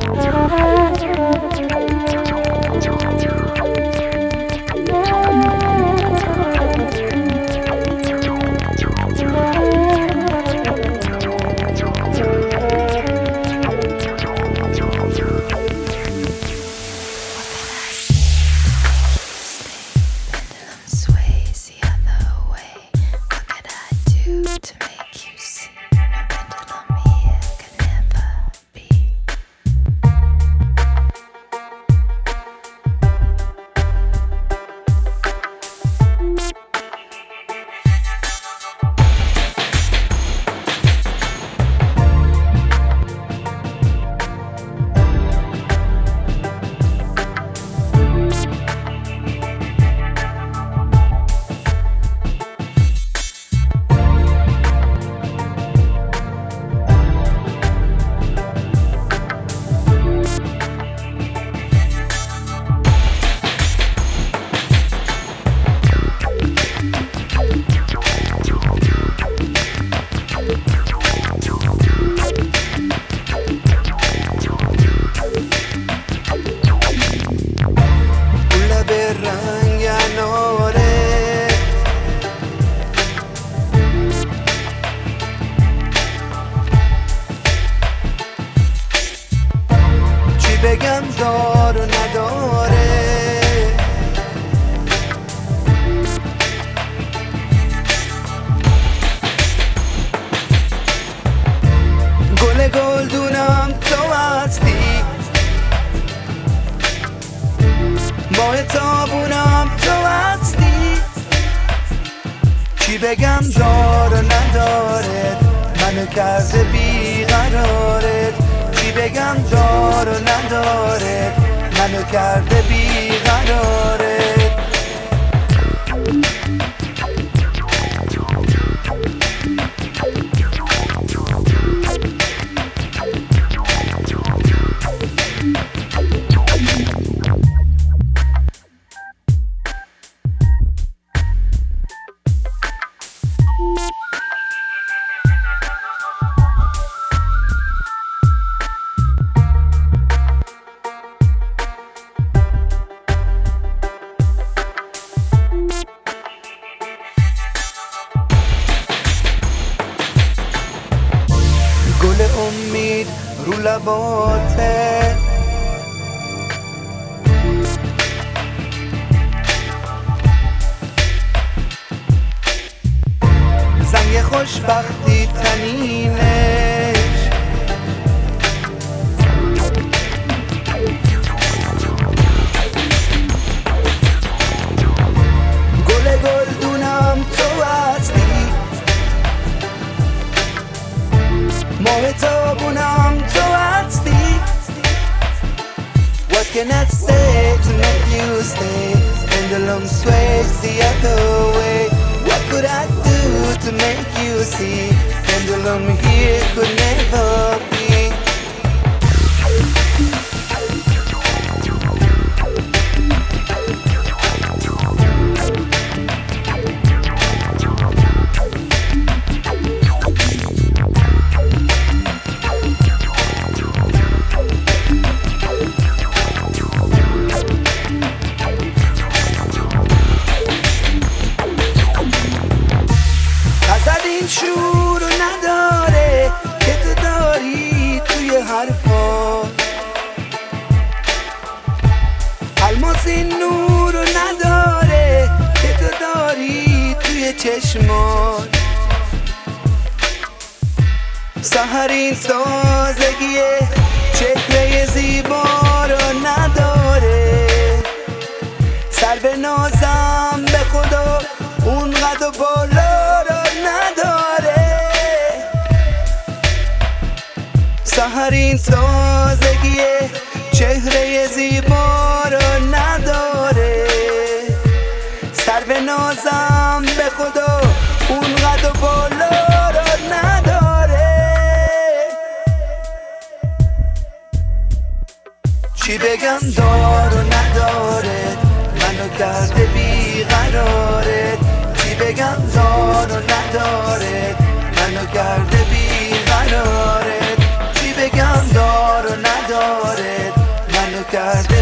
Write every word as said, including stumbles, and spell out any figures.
بگم دار و نداره، گل گلدونم تو هستی، ماه تابونم تو هستی. چی بگم دار و نداره، منو کرده بیقرارت. چی بگم دار و نداره، منو کرده بیقرارت. گل امید رو لباته، زنگ خوشبختی تنینش، گل گلدونم تو هستی، ماه تابونم تو هستی. What can I say to make you stay? Pendulum sways the other way. What could I do to make you see? Pendulum here could never be. شور نداره که تو داری توی حرفا، الماس این نور نداره که تو داری توی چشمات. سحر این تازگی چهره زیبا رو نداره، سر به نازم به خدا اون قد و بالا رو نداره. سحر این تازگی چهره زیبا رو نداره، سر به نازم به خدا اون قد و بالا رو نداره. چی بگم دار و نداره، منو کرده بیقرارت. چی بگم دار و نداره، منو کرده بیقرارت. چی بگم دار و نداره، کرده